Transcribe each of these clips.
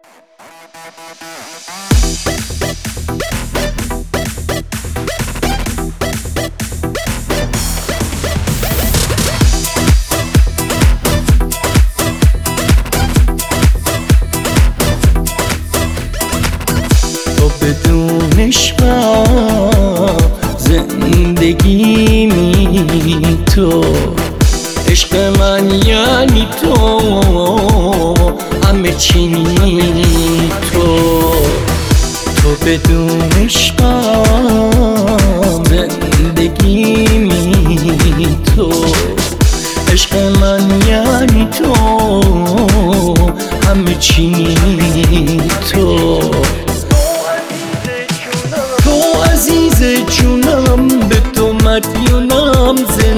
بدون عشقم زندگیمی تو، عشق من یعنی تو، همه چینی تو بدون عشقم زندگیمی تو، عشق من یعنی تو، همه چینی تو عزیز جونم، به تو مدیونم،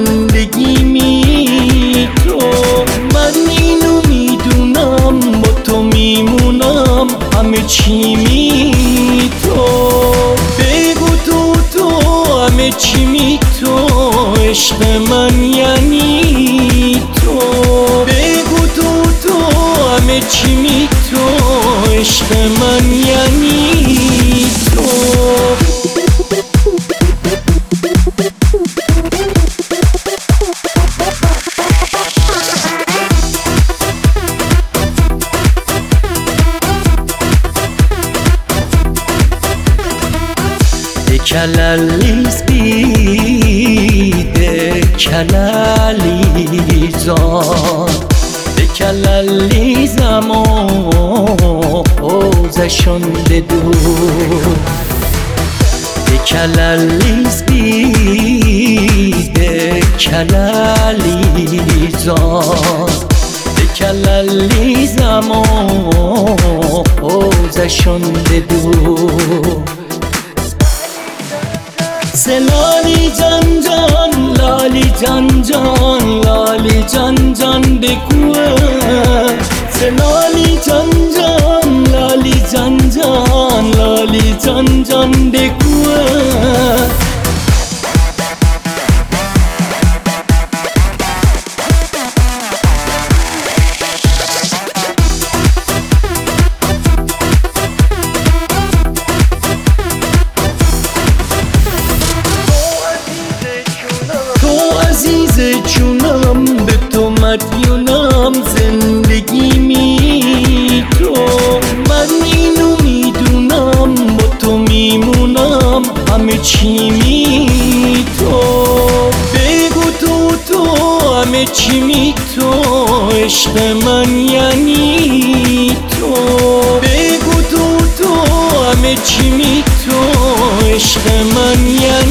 زندگیمی تو، من اینو میدونم، با تو میمونم، همه چیمی تو، بگو تو همه چیمی تو، عشق من یعنی تو، بگو تو همه چیمی تو، عشق من یعنی تو. Kelaliz bide kelalizan, de kelalizam o zashonde dur, de kelaliz bide kelalizan, de kelalizam o zashonde dur. Selali can can, lali can can, lali can can bekue. Selali can can, lali can can, lali can can bekue. عزیز جونم، به تو مدیونم، زندگیمی تو، من اینو میدونم، با تو میمونم، همه چیمی تو، بگو تو همه چیمی تو، عشق من یعنی تو، بگو تو همه چیمی تو، عشق من یعنی